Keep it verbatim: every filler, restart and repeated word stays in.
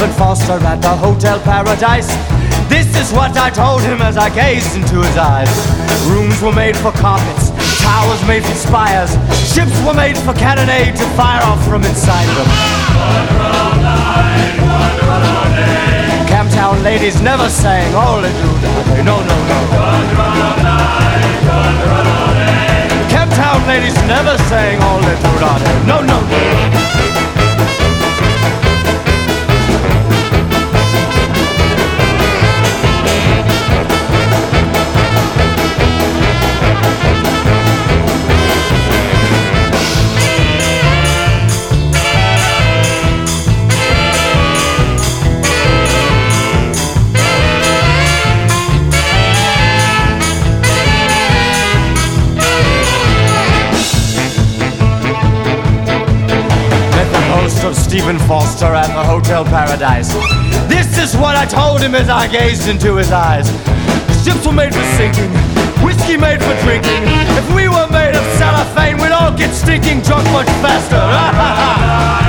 Stephen Foster at the Hotel Paradise. This is what I told him as I gazed into his eyes. Rooms were made for carpets, towers made for spires, ships were made for cannonade to fire off from inside them. Camptown ladies never sang "Holiday." No, no, no. Camptown ladies never sang "Holiday." No, no, no. Of Stephen Foster at the Hotel Paradise. This is what I told him as I gazed into his eyes. Ships were made for sinking, whiskey made for drinking. If we were made of cellophane, we'd all get stinking drunk much faster.